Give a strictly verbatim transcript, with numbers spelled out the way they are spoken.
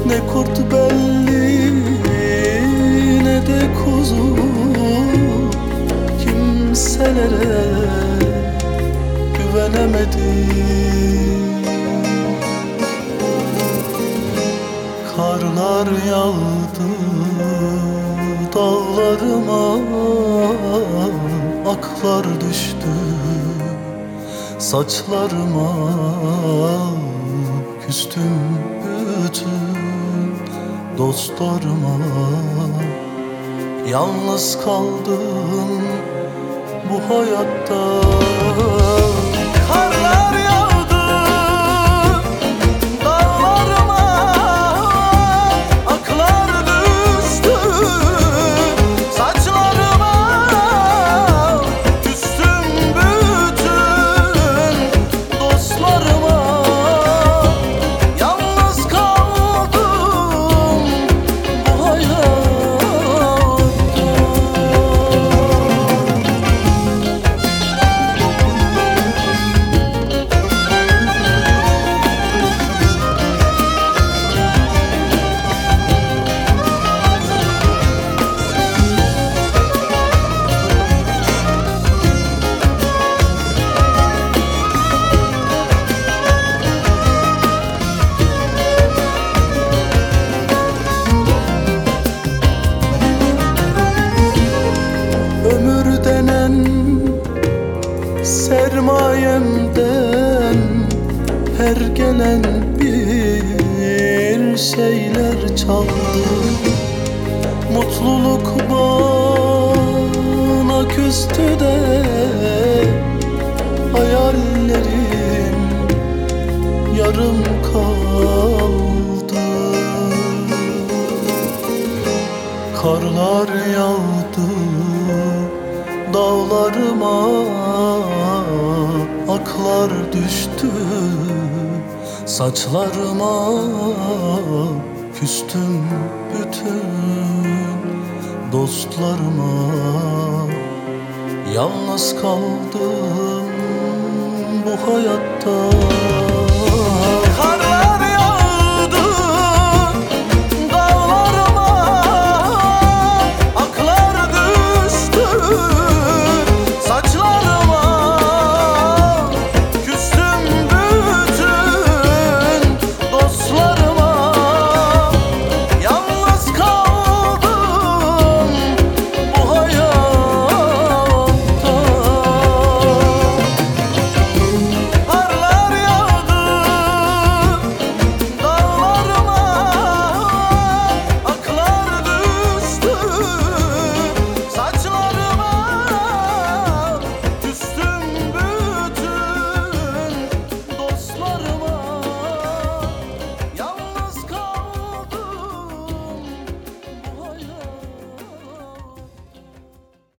Ne kurt belli ne de kuzu, kimselere güvenemedim. Karlar yağdı dağlarıma, aklar düştü saçlarıma. Küstüm bütün dostlarıma, yalnız kaldım bu hayatta. Karlar yağdı dağlarıma, aklar düştü saçlarıma. Küstüm bütün dostlarıma, yalnız kaldım bu hayatta. Ömür denen sermayemden her gelen bir şeyler çaldı. Mutluluk bana küstü de hayallerim yarım kaldı. Karlar yağdı dağlarıma, aklar düştü saçlarıma. Küstüm bütün dostlarıma, yalnız kaldım bu hayatta.